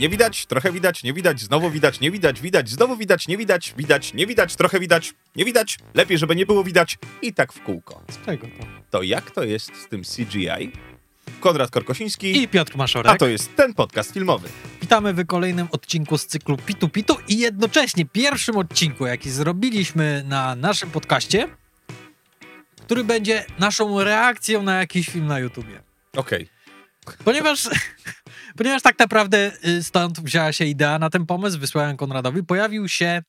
nie widać, trochę widać, nie widać, znowu widać, nie widać, widać, znowu widać, nie widać, widać, nie widać, trochę widać, nie widać, lepiej, żeby nie było widać i tak w kółko. Z czego to? To jak to jest z tym CGI? Konrad Korkosiński I Piotr Maszorek. A to jest ten podcast filmowy. Witamy w kolejnym odcinku z cyklu Pitu Pitu i jednocześnie pierwszym odcinku, jaki zrobiliśmy na naszym podcaście, który będzie naszą reakcją na jakiś film na YouTubie. Okej. Ponieważ tak naprawdę stąd wzięła się idea na ten pomysł, wysłałem Konradowi, pojawił się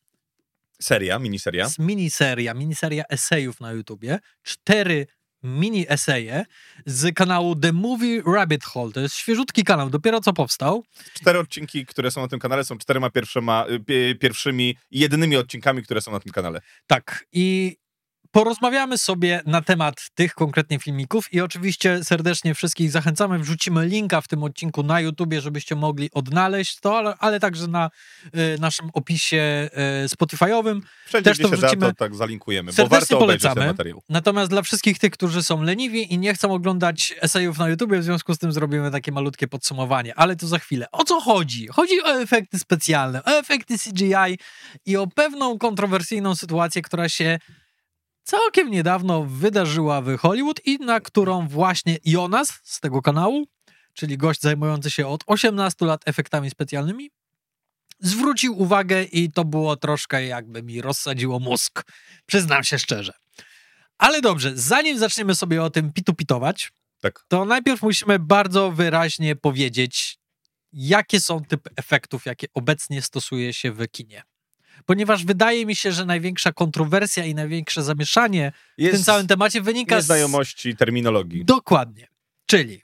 miniseria esejów na YouTubie, 4 mini eseje z kanału The Movie Rabbit Hole. To jest świeżutki kanał, dopiero co powstał. 4 odcinki, które są na tym kanale, są 4 pierwszymi i jedynymi odcinkami, które są na tym kanale. Tak, i porozmawiamy sobie na temat tych konkretnie filmików i oczywiście serdecznie wszystkich zachęcamy, wrzucimy linka w tym odcinku na YouTubie, żebyście mogli odnaleźć to, ale także na naszym opisie Spotify'owym. Wszędzie, też gdzie to się wrzucimy. da, to tak zalinkujemy, bo Serdecznie warto obejrzeć ten polecamy. materiał. Natomiast dla wszystkich tych, którzy są leniwi i nie chcą oglądać esejów na YouTubie, w związku z tym zrobimy takie malutkie podsumowanie, ale to za chwilę. O co chodzi? Chodzi o efekty specjalne, o efekty CGI i o pewną kontrowersyjną sytuację, która się całkiem niedawno wydarzyła w Hollywood i na którą właśnie Jonas z tego kanału, czyli gość zajmujący się od 18 lat efektami specjalnymi, zwrócił uwagę i to było troszkę jakby mi rozsadziło mózg. Przyznam się szczerze. Ale dobrze, zanim zaczniemy sobie o tym pitupitować, Tak. to najpierw musimy bardzo wyraźnie powiedzieć, jakie są typy efektów, jakie obecnie stosuje się w kinie. Ponieważ wydaje mi się, że największa kontrowersja i największe zamieszanie w tym całym temacie wynika z nieznajomości terminologii. Dokładnie. Czyli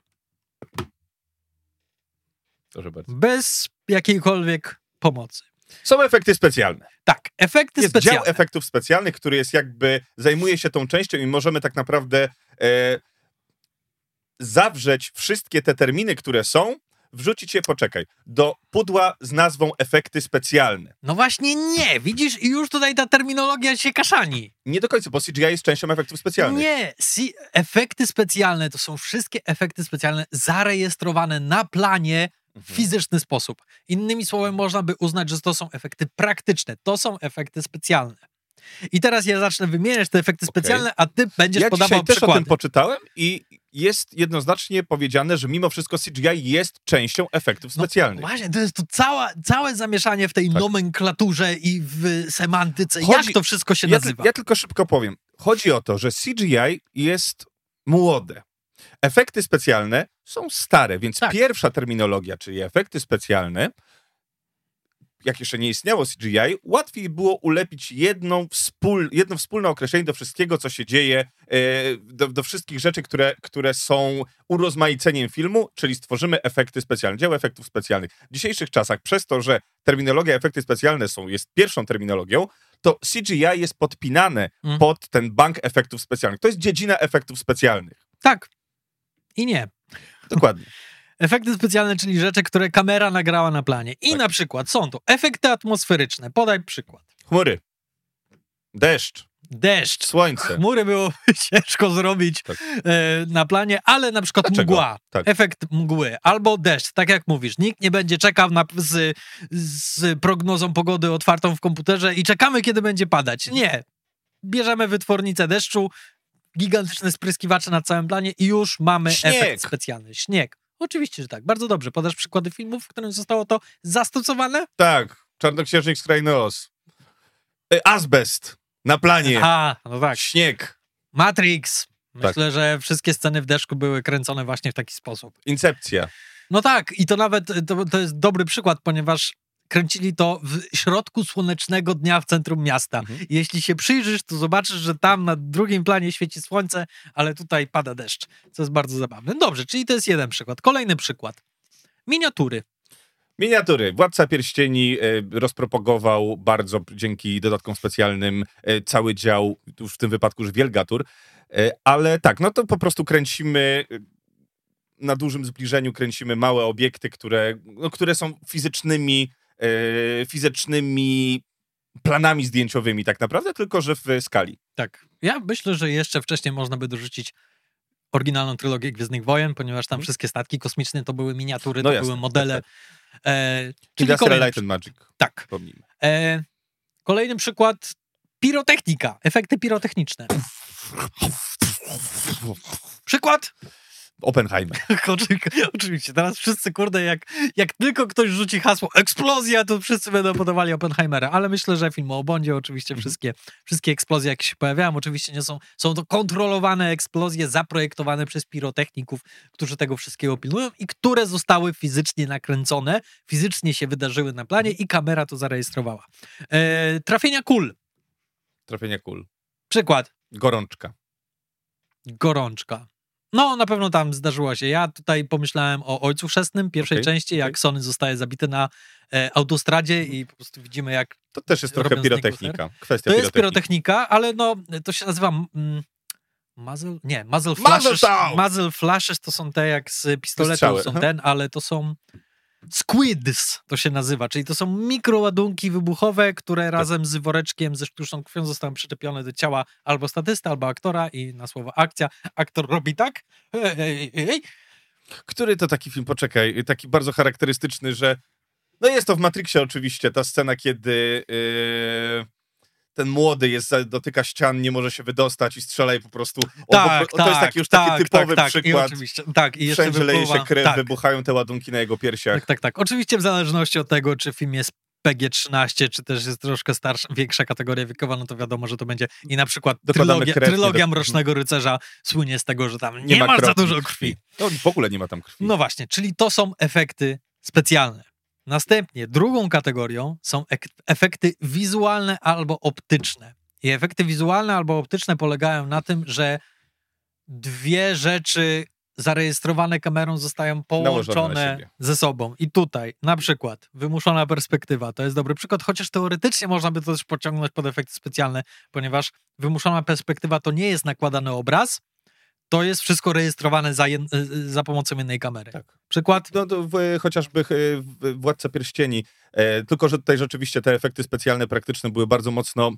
Proszę bardzo. bez jakiejkolwiek pomocy. Są efekty specjalne. Tak, efekty Jest specjalne. dział efektów specjalnych, który jest jakby, zajmuje się tą częścią i możemy tak naprawdę zawrzeć wszystkie te terminy, które są, wrzucić je, do pudła z nazwą efekty specjalne. No właśnie nie, widzisz, i już tutaj ta terminologia się kaszani. Nie do końca, bo CGI jest częścią efektów specjalnych. Nie, efekty specjalne to są wszystkie efekty specjalne zarejestrowane na planie w fizyczny sposób. Innymi słowy, można by uznać, że to są efekty praktyczne. To są efekty specjalne. I teraz ja zacznę wymieniać te efekty specjalne, a ty będziesz podawał przykłady. Ja też o tym poczytałem i jest jednoznacznie powiedziane, że mimo wszystko CGI jest częścią efektów specjalnych. Właśnie, to jest to całe zamieszanie w tej nomenklaturze i w semantyce. Jak to wszystko się nazywa? Ja tylko szybko powiem. Chodzi o to, że CGI jest młode. Efekty specjalne są stare, więc pierwsza terminologia, czyli efekty specjalne, jak jeszcze nie istniało CGI, łatwiej było ulepić jedno wspólne określenie do wszystkiego, co się dzieje, do wszystkich rzeczy, które są urozmaiceniem filmu, czyli stworzymy efekty specjalne, dział efektów specjalnych. W dzisiejszych czasach, przez to, że terminologia efekty specjalne jest pierwszą terminologią, to CGI jest podpinane pod ten bank efektów specjalnych. To jest dziedzina efektów specjalnych. Tak. I nie. Dokładnie. Efekty specjalne, czyli rzeczy, które kamera nagrała na planie. I na przykład są to efekty atmosferyczne. Podaj przykład. Chmury. Deszcz. Słońce. Chmury było ciężko zrobić na planie, ale na przykład mgła. Tak. Efekt mgły. Albo deszcz, tak jak mówisz. Nikt nie będzie czekał z prognozą pogody otwartą w komputerze i czekamy, kiedy będzie padać. Nie. Bierzemy wytwornicę deszczu, gigantyczne spryskiwacze na całym planie i już mamy efekt specjalny. Śnieg. Oczywiście, że tak. Bardzo dobrze. Podasz przykłady filmów, w którym zostało to zastosowane? Tak. Czarnoksiężnik z Krainy Oz. Azbest na planie. No tak. Śnieg. Matrix. Myślę, że wszystkie sceny w deszczu były kręcone właśnie w taki sposób. Incepcja. No tak. I to nawet, to jest dobry przykład, ponieważ kręcili to w środku słonecznego dnia w centrum miasta. Jeśli się przyjrzysz, to zobaczysz, że tam na drugim planie świeci słońce, ale tutaj pada deszcz, co jest bardzo zabawne. Dobrze, czyli to jest jeden przykład. Kolejny przykład. Miniatury. Władca Pierścieni rozpropagował bardzo dzięki dodatkom specjalnym cały dział, już w tym wypadku już wielgatur, ale tak, no to po prostu kręcimy na dużym zbliżeniu, kręcimy małe obiekty, które są fizycznymi planami zdjęciowymi tak naprawdę, tylko że w skali. Tak. Ja myślę, że jeszcze wcześniej można by dorzucić oryginalną trylogię Gwiezdnych Wojen, ponieważ tam wszystkie statki kosmiczne to były miniatury, No to jasne, były modele. tak. Czyli Industrial kolejny Light and Magic. Tak. Pomnijmy. Kolejny przykład, pirotechnika, efekty pirotechniczne. Przykład? Oppenheimer. Oczywiście, teraz wszyscy, kurde, jak tylko ktoś rzuci hasło eksplozja, to wszyscy będą podawali Oppenheimera, ale myślę, że film o Bondzie, oczywiście wszystkie eksplozje, jakie się pojawiają, oczywiście nie są to kontrolowane eksplozje zaprojektowane przez pirotechników, którzy tego wszystkiego pilnują i które zostały fizycznie nakręcone, fizycznie się wydarzyły na planie i kamera to zarejestrowała. Trafienia kul. Trafienia kul. Przykład. Gorączka. No, na pewno tam zdarzyło się. Ja tutaj pomyślałem o Ojcu Chrzestnym, pierwszej części, jak Sony zostaje zabity na autostradzie i po prostu widzimy, jak to też jest trochę pirotechnika. Kwestia to jest pirotechnika, ale no, to się nazywa muzzle flashes. Muzzle flashes to są te jak z pistoletu, są ale to są squids, to się nazywa, czyli to są mikroładunki wybuchowe, które razem z woreczkiem ze sztuczną krwią zostały przyczepione do ciała albo statysty, albo aktora i na słowo akcja, aktor robi tak. Który to taki film, poczekaj, taki bardzo charakterystyczny, że no jest to w Matrixie oczywiście, ta scena, kiedy ten młody dotyka ścian, nie może się wydostać i strzela i po prostu... to jest taki taki typowy przykład. I jeszcze wszędzie leje się krew, wybuchają te ładunki na jego piersiach. Tak. Oczywiście w zależności od tego, czy film jest PG-13, czy też jest troszkę większa kategoria wiekowa, no to wiadomo, że to będzie i na przykład trylogia Mrocznego Rycerza słynie z tego, że tam nie ma za dużo krwi. No w ogóle nie ma tam krwi. No właśnie, czyli to są efekty specjalne. Następnie drugą kategorią są efekty wizualne albo optyczne. I efekty wizualne albo optyczne polegają na tym, że dwie rzeczy zarejestrowane kamerą zostają połączone ze sobą. I tutaj na przykład wymuszona perspektywa, to jest dobry przykład, chociaż teoretycznie można by to też pociągnąć pod efekty specjalne, ponieważ wymuszona perspektywa to nie jest nakładany obraz, to jest wszystko rejestrowane za pomocą jednej kamery. Tak. Przykład? No to chociażby Władca Pierścieni. Tylko że tutaj rzeczywiście te efekty specjalne praktyczne były bardzo mocno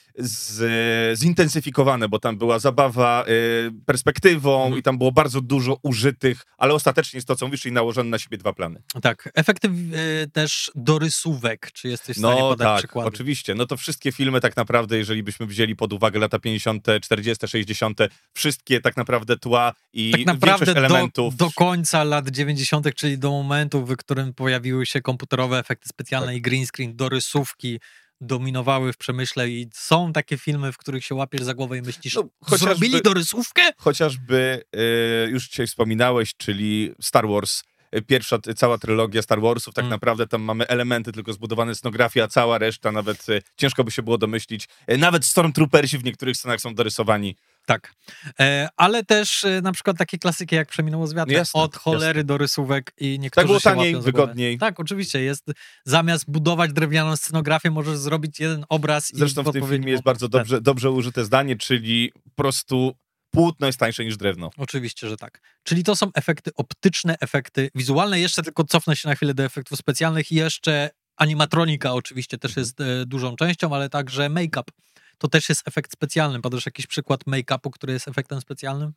zintensyfikowane, bo tam była zabawa perspektywą i tam było bardzo dużo użytych, ale ostatecznie jest to, co mówisz, czyli nałożone na siebie dwa plany. Tak. Efekty też dorysówek. Czy jesteś w stanie podać przykłady? Oczywiście. No to wszystkie filmy tak naprawdę, jeżeli byśmy wzięli pod uwagę lata 50., 40., 60., wszystkie tak naprawdę tła i tak naprawdę większość elementów. Do końca lat 90., czyli do momentu, w którym pojawiły się komputerowe efekty specjalne i green screen, dorysówki dominowały w przemyśle i są takie filmy, w których się łapiesz za głowę i myślisz, zrobili dorysówkę? Chociażby, już dzisiaj wspominałeś, czyli Star Wars, pierwsza cała trylogia Star Warsów, tak naprawdę tam mamy elementy tylko zbudowane scenografii, a cała reszta nawet ciężko by się było domyślić. Nawet Stormtroopersi w niektórych scenach są dorysowani. Tak, ale też na przykład takie klasyki jak Przeminęło z wiatrem, od cholery do rysówek i niektórzy tak było się taniej, łapią wygodniej. Tak, oczywiście, jest zamiast budować drewnianą scenografię, możesz zrobić jeden obraz. Zresztą w tym filmie jest bardzo dobrze użyte zdanie, czyli po prostu płótno jest tańsze niż drewno. Oczywiście, że tak. Czyli to są efekty optyczne, efekty wizualne. Jeszcze tylko cofnę się na chwilę do efektów specjalnych i jeszcze animatronika oczywiście też jest dużą częścią, ale także make-up. To też jest efekt specjalny. Podasz jakiś przykład make-upu, który jest efektem specjalnym?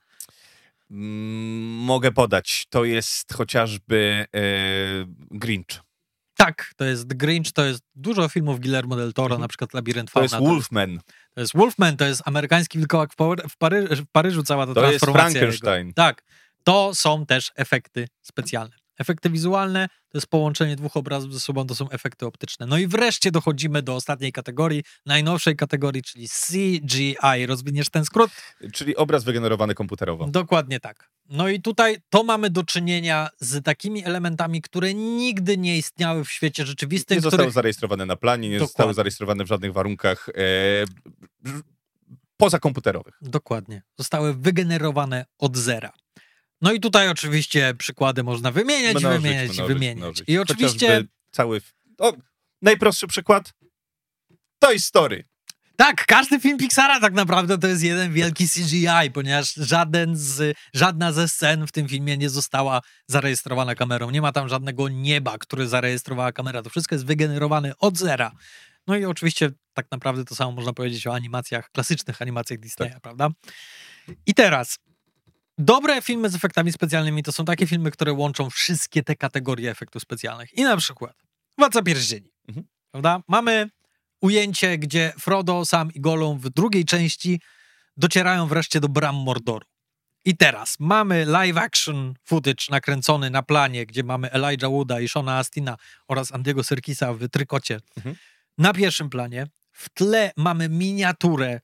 Mogę podać. To jest chociażby Grinch. Tak, to jest Grinch, to jest dużo filmów Guillermo del Toro, na przykład Labirynt Fauna. To jest Wolfman. To jest amerykański wilkołak w Paryżu, cała ta transformacja. To jest Frankenstein. Jego. Tak, to są też efekty specjalne. Efekty wizualne to jest połączenie dwóch obrazów ze sobą, to są efekty optyczne. No i wreszcie dochodzimy do ostatniej kategorii, najnowszej kategorii, czyli CGI. Rozwiniesz ten skrót? Czyli obraz wygenerowany komputerowo. Dokładnie tak. No i tutaj to mamy do czynienia z takimi elementami, które nigdy nie istniały w świecie rzeczywistym. Nie zostały zarejestrowane na planie, nie zostały zarejestrowane w żadnych warunkach pozakomputerowych. Dokładnie. Zostały wygenerowane od zera. No i tutaj oczywiście przykłady można wymieniać. I oczywiście... najprostszy przykład Toy Story. Tak, każdy film Pixara tak naprawdę to jest jeden wielki CGI, ponieważ żadna ze scen w tym filmie nie została zarejestrowana kamerą. Nie ma tam żadnego nieba, które zarejestrowała kamera. To wszystko jest wygenerowane od zera. No i oczywiście tak naprawdę to samo można powiedzieć o animacjach, klasycznych animacjach Disneya, prawda? I teraz dobre filmy z efektami specjalnymi to są takie filmy, które łączą wszystkie te kategorie efektów specjalnych. I na przykład Władca Pierścieni. Prawda? Mamy ujęcie, gdzie Frodo, Sam i Gollum w drugiej części docierają wreszcie do bram Mordoru. I teraz mamy live action footage nakręcony na planie, gdzie mamy Elijah Wooda i Seana Astina oraz Andiego Serkisa w trykocie. Na pierwszym planie. W tle mamy miniaturę,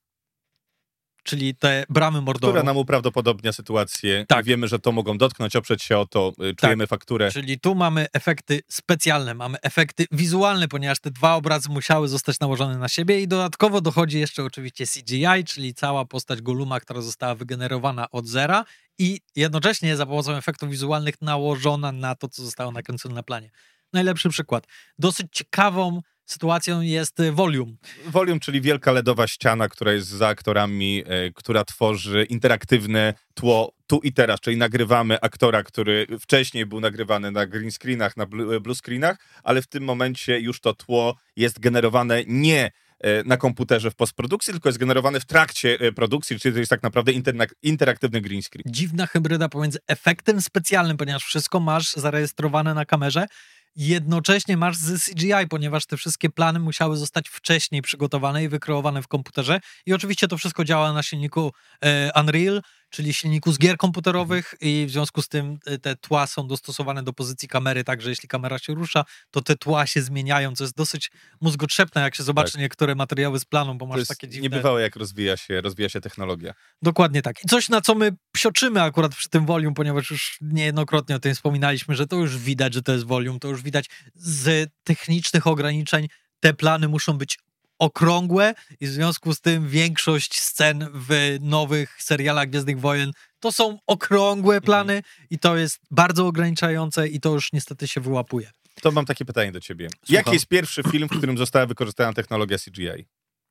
czyli te bramy Mordoru. Która nam uprawdopodobnia sytuację. Tak. Wiemy, że to mogą dotknąć, oprzeć się o to, czujemy fakturę. Czyli tu mamy efekty specjalne, mamy efekty wizualne, ponieważ te dwa obrazy musiały zostać nałożone na siebie i dodatkowo dochodzi jeszcze oczywiście CGI, czyli cała postać Golluma, która została wygenerowana od zera i jednocześnie za pomocą efektów wizualnych nałożona na to, co zostało nakręcone na planie. Najlepszy przykład. Dosyć ciekawą sytuacją jest Volume. Volume, czyli wielka LEDowa ściana, która jest za aktorami, która tworzy interaktywne tło tu i teraz, czyli nagrywamy aktora, który wcześniej był nagrywany na green screenach, na blue screenach, ale w tym momencie już to tło jest generowane nie na komputerze w postprodukcji, tylko jest generowane w trakcie produkcji, czyli to jest tak naprawdę interaktywny green screen. Dziwna hybryda pomiędzy efektem specjalnym, ponieważ wszystko masz zarejestrowane na kamerze, jednocześnie masz z CGI, ponieważ te wszystkie plany musiały zostać wcześniej przygotowane i wykreowane w komputerze i oczywiście to wszystko działa na silniku Unreal, czyli silniku z gier komputerowych i w związku z tym te tła są dostosowane do pozycji kamery, także jeśli kamera się rusza, to te tła się zmieniają, co jest dosyć mózgotrzepne, jak się zobaczy niektóre materiały z planu, bo masz to jest takie dziwne... niebywałe, jak rozwija się technologia. Dokładnie tak. I coś, na co my psioczymy akurat przy tym Volume, ponieważ już niejednokrotnie o tym wspominaliśmy, że to już widać, że to jest Volume, to już widać z technicznych ograniczeń, te plany muszą być okrągłe i w związku z tym większość scen w nowych serialach Gwiezdnych Wojen to są okrągłe plany i to jest bardzo ograniczające i to już niestety się wyłapuje. To mam takie pytanie do ciebie. Słucham. Jaki jest pierwszy film, w którym została wykorzystana technologia CGI?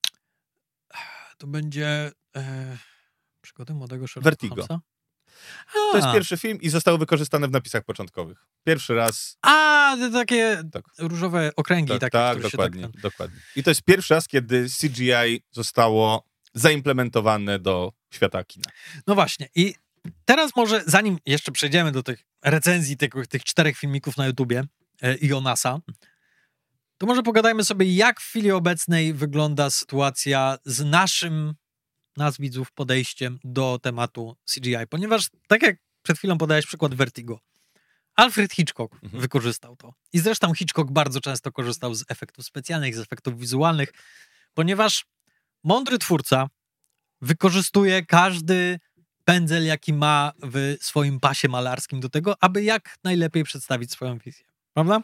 To będzie Przygody młodego Sherlocka Vertigo. Holmesa? To jest pierwszy film i zostało wykorzystane w napisach początkowych. Pierwszy raz. Te takie różowe okręgi. Tak, dokładnie. I to jest pierwszy raz, kiedy CGI zostało zaimplementowane do świata kina. No właśnie. I teraz może, zanim jeszcze przejdziemy do tych recenzji tych 4 filmików na YouTubie i o NASA, to może pogadajmy sobie, jak w chwili obecnej wygląda sytuacja z naszym, nas widzów, podejściem do tematu CGI. Ponieważ, tak jak przed chwilą podałeś przykład Vertigo, Alfred Hitchcock wykorzystał to. I zresztą Hitchcock bardzo często korzystał z efektów specjalnych, z efektów wizualnych, ponieważ mądry twórca wykorzystuje każdy pędzel, jaki ma w swoim pasie malarskim do tego, aby jak najlepiej przedstawić swoją wizję. Prawda?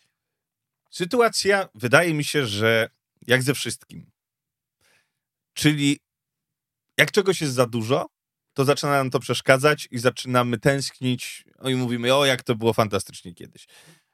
Sytuacja, wydaje mi się, że jak ze wszystkim. Czyli jak czegoś jest za dużo, to zaczyna nam to przeszkadzać i zaczynamy tęsknić i mówimy, jak to było fantastycznie kiedyś.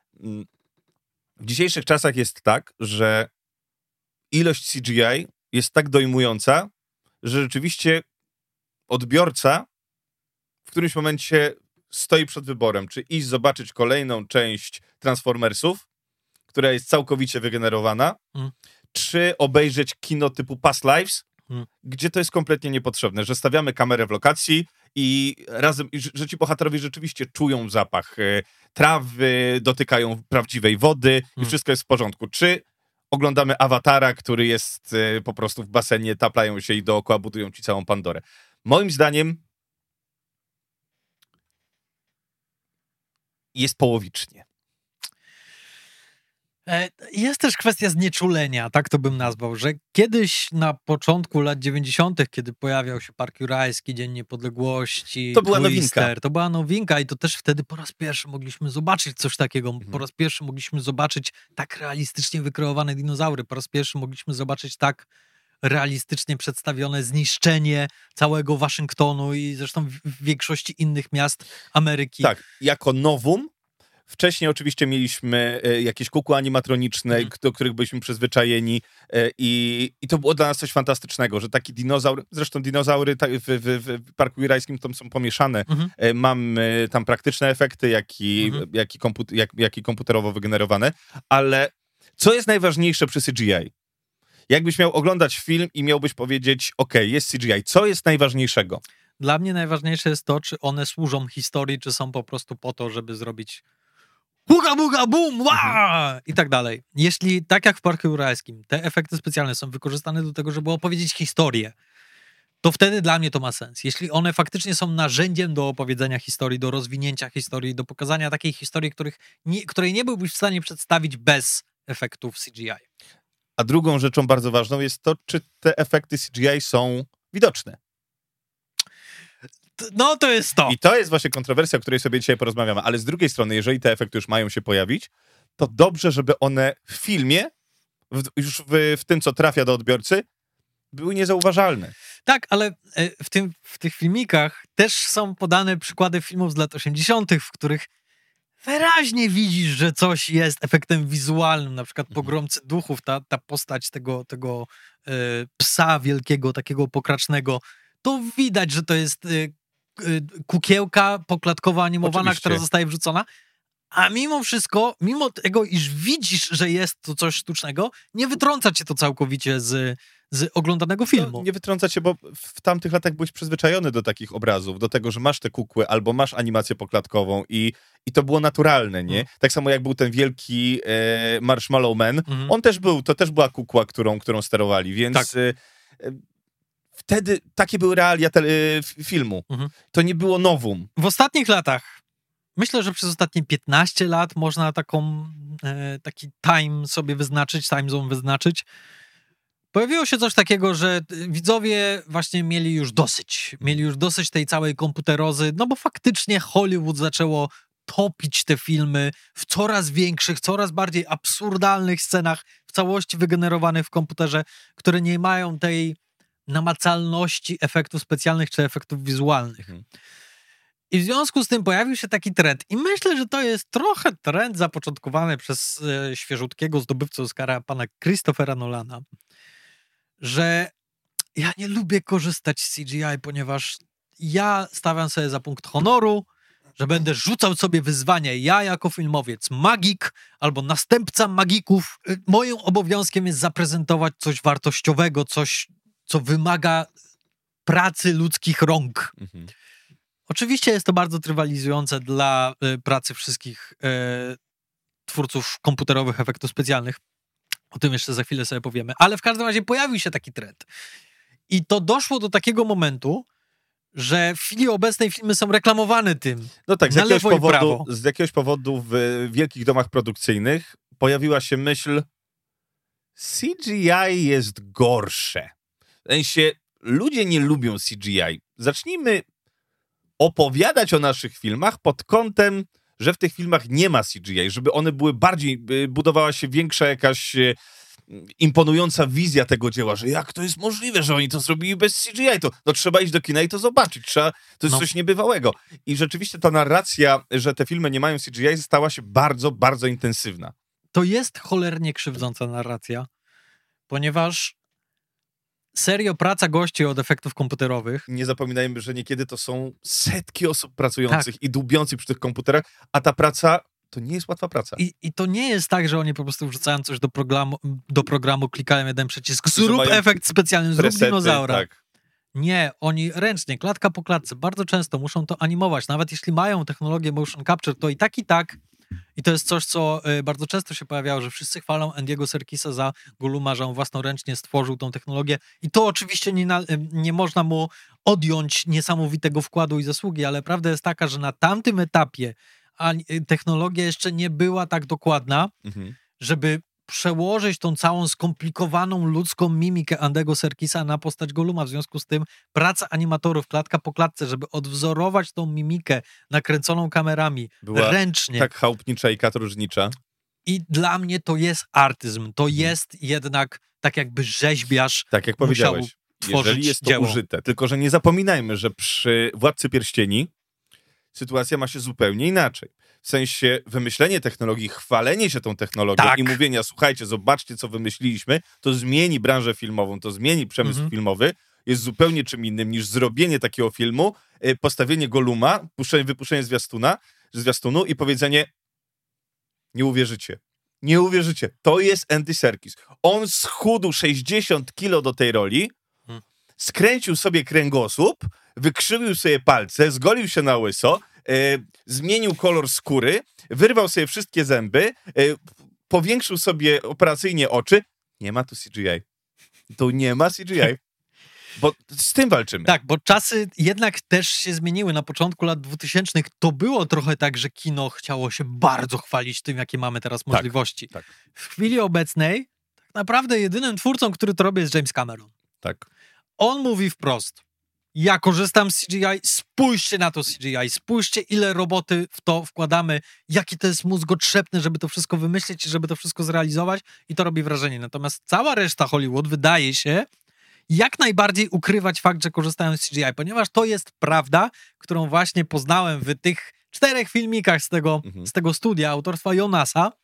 W dzisiejszych czasach jest tak, że ilość CGI jest tak dojmująca, że rzeczywiście odbiorca w którymś momencie stoi przed wyborem, czy iść zobaczyć kolejną część Transformersów, która jest całkowicie wygenerowana, czy obejrzeć kino typu Past Lives, gdzie to jest kompletnie niepotrzebne, że stawiamy kamerę w lokacji i razem, że ci bohaterowie rzeczywiście czują zapach trawy, dotykają prawdziwej wody i wszystko jest w porządku. Czy oglądamy Awatara, który jest po prostu w basenie, taplają się i dookoła budują ci całą Pandorę. Moim zdaniem jest połowicznie. Jest też kwestia znieczulenia, tak to bym nazwał, że kiedyś na początku lat 90., kiedy pojawiał się Park Jurajski, Dzień Niepodległości, to była Twister, nowinka. To była nowinka i to też wtedy po raz pierwszy mogliśmy zobaczyć coś takiego. Po raz pierwszy mogliśmy zobaczyć tak realistycznie wykreowane dinozaury. Po raz pierwszy mogliśmy zobaczyć tak realistycznie przedstawione zniszczenie całego Waszyngtonu i zresztą w większości innych miast Ameryki. Tak, jako nowum. Wcześniej oczywiście mieliśmy jakieś kukły animatroniczne, do których byliśmy przyzwyczajeni i to było dla nas coś fantastycznego, że taki dinozaur, zresztą dinozaury w Parku Jurajskim tam są pomieszane. Mamy tam praktyczne efekty, jak i komputerowo wygenerowane, ale co jest najważniejsze przy CGI? Jakbyś miał oglądać film i miałbyś powiedzieć, jest CGI, co jest najważniejszego? Dla mnie najważniejsze jest to, czy one służą historii, czy są po prostu po to, żeby zrobić buga, buga, bum, wa! I tak dalej. Jeśli, tak jak w Parku Jurajskim, te efekty specjalne są wykorzystane do tego, żeby opowiedzieć historię, to wtedy dla mnie to ma sens. Jeśli one faktycznie są narzędziem do opowiedzenia historii, do rozwinięcia historii, do pokazania takiej historii, której nie byłbyś w stanie przedstawić bez efektów CGI. A drugą rzeczą bardzo ważną jest to, czy te efekty CGI są widoczne. No to jest to. I to jest właśnie kontrowersja, o której sobie dzisiaj porozmawiamy. Ale z drugiej strony, jeżeli te efekty już mają się pojawić, to dobrze, żeby one w filmie, już w tym, co trafia do odbiorcy, były niezauważalne. Tak, ale w tych filmikach też są podane przykłady filmów z lat 80., w których wyraźnie widzisz, że coś jest efektem wizualnym, na przykład Pogromcy Duchów, ta postać tego psa wielkiego, takiego pokracznego, to widać, że to jest kukiełka poklatkowa animowana, Oczywiście. która zostaje wrzucona, a mimo wszystko, mimo tego, iż widzisz, że jest to coś sztucznego, nie wytrąca cię to całkowicie z oglądanego filmu. No, nie wytrąca cię, bo w tamtych latach byłeś przyzwyczajony do takich obrazów, do tego, że masz te kukły albo masz animację poklatkową i to było naturalne, nie? Tak samo jak był ten wielki Marshmallow Man, on też był, to też była kukła, którą sterowali, więc tak. Wtedy takie były realia filmu. To nie było nowum. W ostatnich latach, myślę, że przez ostatnie 15 lat można taki time zone wyznaczyć. Pojawiło się coś takiego, że widzowie właśnie mieli już dosyć tej całej komputerozy, no bo faktycznie Hollywood zaczęło topić te filmy w coraz większych, coraz bardziej absurdalnych scenach, w całości wygenerowanych w komputerze, które nie mają tej namacalności efektów specjalnych czy efektów wizualnych. I w związku z tym pojawił się taki trend. I myślę, że to jest trochę trend zapoczątkowany przez świeżutkiego zdobywcę Oscara, pana Christophera Nolana, że ja nie lubię korzystać z CGI, ponieważ ja stawiam sobie za punkt honoru, że będę rzucał sobie wyzwania. Ja jako filmowiec, magik albo następca magików, moim obowiązkiem jest zaprezentować coś wartościowego, coś, co wymaga pracy ludzkich rąk. Oczywiście jest to bardzo trywalizujące dla pracy wszystkich twórców komputerowych efektów specjalnych. O tym jeszcze za chwilę sobie powiemy. Ale w każdym razie pojawił się taki trend. I to doszło do takiego momentu, że w chwili obecnej filmy są reklamowane tym. No tak, z jakiegoś powodu w wielkich domach produkcyjnych pojawiła się myśl, CGI jest gorsze. W sensie, ludzie nie lubią CGI. Zacznijmy opowiadać o naszych filmach pod kątem, że w tych filmach nie ma CGI, żeby one były bardziej, budowała się większa jakaś imponująca wizja tego dzieła, że jak to jest możliwe, że oni to zrobili bez CGI, to no, trzeba iść do kina i to zobaczyć, to jest coś niebywałego. I rzeczywiście ta narracja, że te filmy nie mają CGI, stała się bardzo, bardzo intensywna. To jest cholernie krzywdząca narracja, ponieważ serio praca gości od efektów komputerowych. Nie zapominajmy, że niekiedy to są setki osób pracujących i dłubiących przy tych komputerach, a ta praca to nie jest łatwa praca. I to nie jest tak, że oni po prostu wrzucają coś do programu, klikają jeden przycisk, zrób efekt specjalny, zrób dinozaura. Tak. Nie, oni ręcznie, klatka po klatce, bardzo często muszą to animować. Nawet jeśli mają technologię motion capture, to i tak. I to jest coś, co bardzo często się pojawiało, że wszyscy chwalą Andy'ego Serkisa za Golluma, że on własnoręcznie stworzył tą technologię. I to oczywiście nie można mu odjąć niesamowitego wkładu i zasługi, ale prawda jest taka, że na tamtym etapie technologia jeszcze nie była tak dokładna, żeby przełożyć tą całą skomplikowaną ludzką mimikę Andy'ego Serkisa na postać Golluma. W związku z tym praca animatorów klatka po klatce, żeby odwzorować tą mimikę nakręconą kamerami była ręcznie. Tak chałupnicza i katorżnicza. I dla mnie to jest artyzm. To jest jednak tak jakby rzeźbiarz. Tak jak powiedziałeś, jeżeli jest to dzieło użyte. Tylko że nie zapominajmy, że przy Władcy Pierścieni sytuacja ma się zupełnie inaczej. W sensie wymyślenie technologii, chwalenie się tą technologią i mówienia, słuchajcie, zobaczcie, co wymyśliliśmy, to zmieni branżę filmową, to zmieni przemysł filmowy, jest zupełnie czym innym niż zrobienie takiego filmu, postawienie Golluma, wypuszczenie zwiastunu i powiedzenie, nie uwierzycie, to jest Andy Serkis. On schudł 60 kilo do tej roli, skręcił sobie kręgosłup, wykrzywił sobie palce, zgolił się na łyso, zmienił kolor skóry, wyrwał sobie wszystkie zęby, powiększył sobie operacyjnie oczy. Nie ma tu CGI. Tu nie ma CGI. Bo z tym walczymy. Tak, bo czasy jednak też się zmieniły. Na początku lat 2000 to było trochę tak, że kino chciało się bardzo chwalić tym, jakie mamy teraz możliwości. Tak. W chwili obecnej tak naprawdę jedynym twórcą, który to robi, jest James Cameron. Tak. On mówi wprost: ja korzystam z CGI, spójrzcie na to CGI, spójrzcie, ile roboty w to wkładamy, jaki to jest mózgotrzepne, żeby to wszystko wymyślić i żeby to wszystko zrealizować, i to robi wrażenie. Natomiast cała reszta Hollywood wydaje się jak najbardziej ukrywać fakt, że korzystają z CGI, ponieważ to jest prawda, którą właśnie poznałem w tych 4 filmikach z tego studia autorstwa Jonasa.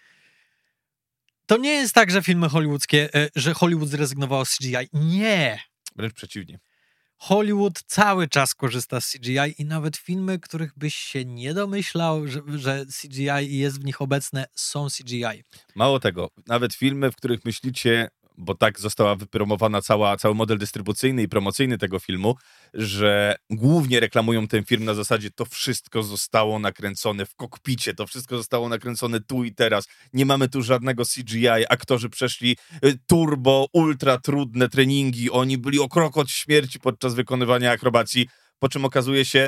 To nie jest tak, że filmy hollywoodzkie, że Hollywood zrezygnował z CGI. Nie. Wręcz przeciwnie. Hollywood cały czas korzysta z CGI i nawet filmy, których byś się nie domyślał, że CGI jest w nich obecne, są CGI. Mało tego, nawet filmy, w których myślicie, bo tak została wypromowana cały model dystrybucyjny i promocyjny tego filmu, że głównie reklamują ten film na zasadzie to wszystko zostało nakręcone w kokpicie, to wszystko zostało nakręcone tu i teraz, nie mamy tu żadnego CGI, aktorzy przeszli turbo, ultra trudne treningi, oni byli o krok od śmierci podczas wykonywania akrobacji, po czym okazuje się...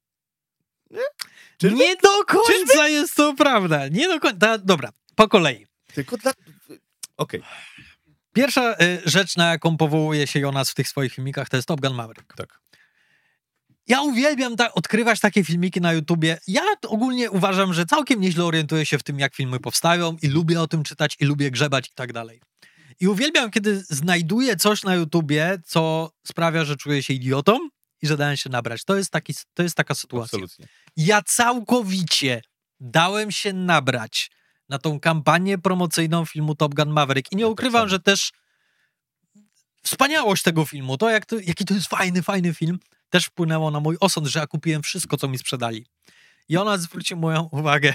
Nie do końca jest to prawda, nie do końca, dobra, po kolei. Tylko dla... Okej. Pierwsza rzecz, na jaką powołuje się Jonas w tych swoich filmikach, to jest Top Gun Maverick. Tak. Ja uwielbiam odkrywać takie filmiki na YouTubie. Ja ogólnie uważam, że całkiem nieźle orientuję się w tym, jak filmy powstają i lubię o tym czytać i lubię grzebać i tak dalej. I uwielbiam, kiedy znajduję coś na YouTubie, co sprawia, że czuję się idiotą i że dałem się nabrać. To jest taka sytuacja. Absolutnie. Ja całkowicie dałem się nabrać na tą kampanię promocyjną filmu Top Gun Maverick. I nie ukrywam, że też wspaniałość tego filmu, jaki to jest fajny film, też wpłynęło na mój osąd, że ja kupiłem wszystko, co mi sprzedali. I ona zwróciła moją uwagę,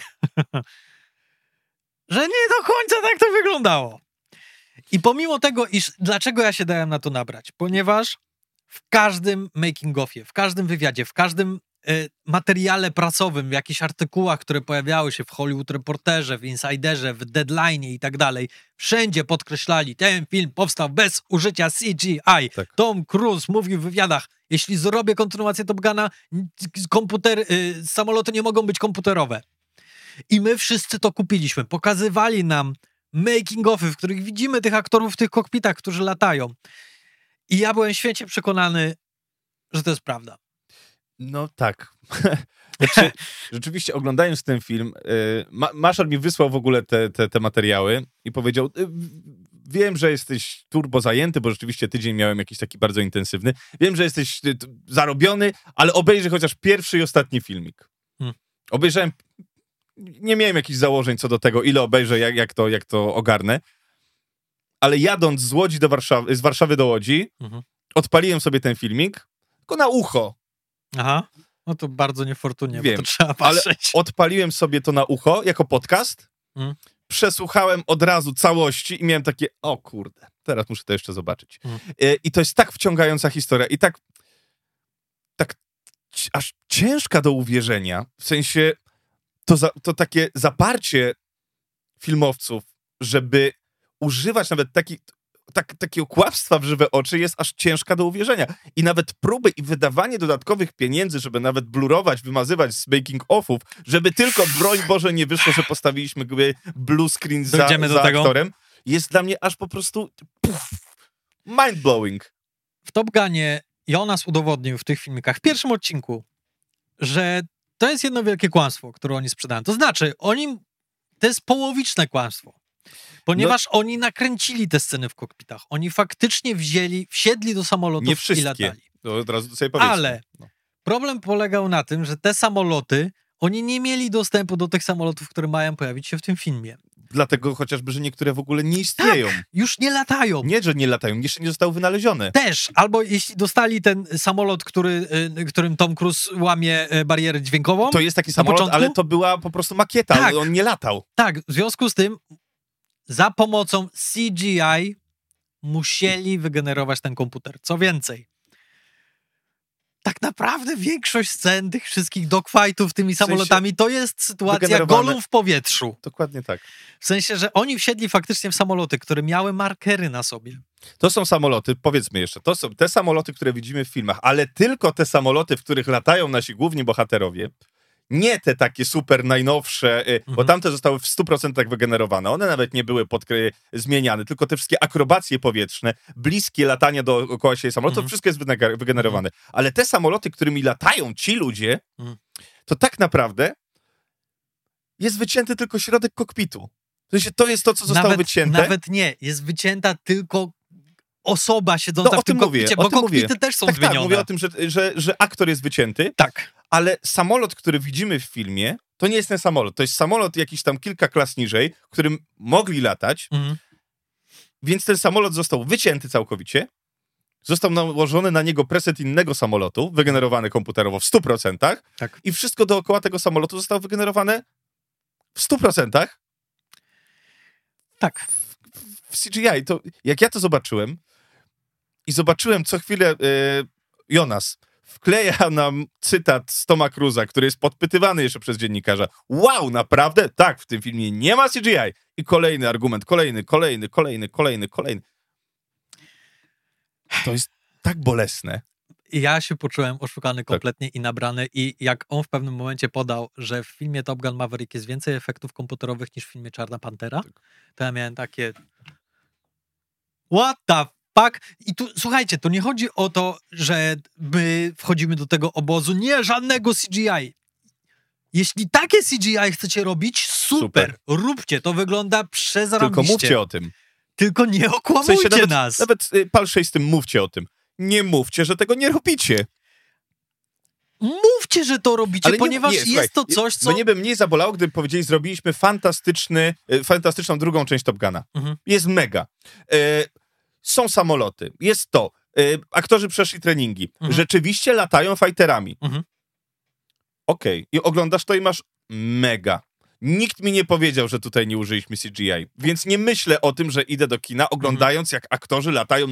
że nie do końca tak to wyglądało. I pomimo tego, dlaczego ja się dałem na to nabrać? Ponieważ w każdym making-offie, w każdym wywiadzie, w każdym materiale prasowym, w jakichś artykułach, które pojawiały się w Hollywood Reporterze, w Insiderze, w Deadline i tak dalej, wszędzie podkreślali, ten film powstał bez użycia CGI. Tak. Tom Cruise mówił w wywiadach, jeśli zrobię kontynuację Top Guna, samoloty nie mogą być komputerowe. I my wszyscy to kupiliśmy. Pokazywali nam making-offy, w których widzimy tych aktorów w tych kokpitach, którzy latają. I ja byłem święcie przekonany, że to jest prawda. No tak. Znaczy, rzeczywiście oglądając ten film, Maszor mi wysłał w ogóle te materiały i powiedział, wiem, że jesteś turbo zajęty, bo rzeczywiście tydzień miałem jakiś taki bardzo intensywny. Wiem, że jesteś zarobiony, ale obejrzyj chociaż pierwszy i ostatni filmik. Obejrzałem, nie miałem jakichś założeń co do tego, ile obejrzę, jak to ogarnę, ale jadąc z Łodzi z Warszawy do Łodzi, odpaliłem sobie ten filmik, tylko na ucho. Aha, no to bardzo niefortunnie, wiem, bo to trzeba patrzeć. Ale odpaliłem sobie to na ucho jako podcast, przesłuchałem od razu całości i miałem takie, o kurde, teraz muszę to jeszcze zobaczyć. I to jest tak wciągająca historia i tak aż ciężka do uwierzenia, w sensie to takie zaparcie filmowców, żeby używać nawet takiego kłamstwa w żywe oczy jest aż ciężka do uwierzenia. I nawet próby i wydawanie dodatkowych pieniędzy, żeby nawet blurować, wymazywać z making-offów, żeby tylko, broń Boże, nie wyszło, że postawiliśmy blue screen za aktorem, jest dla mnie aż po prostu mind-blowing. W Top Gunie Jonas udowodnił w tych filmikach, w pierwszym odcinku, że to jest jedno wielkie kłamstwo, które oni sprzedają. To znaczy, to jest połowiczne kłamstwo. Ponieważ oni nakręcili te sceny w kokpitach. Oni faktycznie wsiedli do samolotów i latali. To od razu sobie powiedzmy. Ale problem polegał na tym, że te samoloty, oni nie mieli dostępu do tych samolotów, które mają pojawić się w tym filmie. Dlatego chociażby, że niektóre w ogóle nie istnieją. Tak, już nie latają. Nie, że nie latają, jeszcze nie zostały wynalezione. Też, albo jeśli dostali ten samolot, którym Tom Cruise łamie barierę dźwiękową. To jest taki samolot, ale to była po prostu makieta, tak. On nie latał. Tak, w związku z tym za pomocą CGI musieli wygenerować ten komputer. Co więcej, tak naprawdę większość scen tych wszystkich dogfightów tymi samolotami to jest sytuacja golą w powietrzu. Dokładnie tak. W sensie, że oni wsiedli faktycznie w samoloty, które miały markery na sobie. To są samoloty, powiedzmy jeszcze, to są te samoloty, które widzimy w filmach, ale tylko te samoloty, w których latają nasi główni bohaterowie, nie te takie super najnowsze, bo tamte zostały w 100% wygenerowane. One nawet nie były zmieniane, tylko te wszystkie akrobacje powietrzne, bliskie latania dookoła siebie samolotów, wszystko jest wygenerowane. Ale te samoloty, którymi latają ci ludzie, to tak naprawdę jest wycięty tylko środek kokpitu. To jest to, co zostało wycięte. Nawet nie, jest wycięta tylko osoba siedząca w tym kokpicie, bo kokpity też są zmienione. Tak, mówię o tym, że aktor jest wycięty. Tak. Ale samolot, który widzimy w filmie, to nie jest ten samolot. To jest samolot jakiś tam kilka klas niżej, którym mogli latać, więc ten samolot został wycięty całkowicie, został nałożony na niego preset innego samolotu, wygenerowany komputerowo w 100%, tak. I wszystko dookoła tego samolotu zostało wygenerowane w 100%. Tak. W CGI. To, jak ja to zobaczyłem i zobaczyłem co chwilę Jonas wkleja nam cytat z Toma Cruza, który jest podpytywany jeszcze przez dziennikarza. Wow, naprawdę? Tak, w tym filmie nie ma CGI. I kolejny argument, kolejny. To jest tak bolesne. Ja się poczułem oszukany kompletnie i nabrany i jak on w pewnym momencie podał, że w filmie Top Gun Maverick jest więcej efektów komputerowych niż w filmie Czarna Pantera, to ja miałem takie what the fuck? I tu, słuchajcie, to nie chodzi o to, że my wchodzimy do tego obozu, nie, żadnego CGI. Jeśli takie CGI chcecie robić, super. Róbcie, to wygląda przezarabiście. Tylko mówcie o tym. Tylko nie okłamujcie nas. Nawet palszej z tym mówcie o tym. Nie mówcie, że tego nie robicie. Mówcie, że to robicie, ponieważ jest to coś, co... Mnie by mniej zabolało, gdyby powiedzieli, zrobiliśmy fantastyczną drugą część Top Guna. Jest mega. Są samoloty. Jest to. Aktorzy przeszli treningi. Rzeczywiście latają fighterami. Okej. I oglądasz to i masz mega. Nikt mi nie powiedział, że tutaj nie użyliśmy CGI. Więc nie myślę o tym, że idę do kina, oglądając, jak aktorzy latają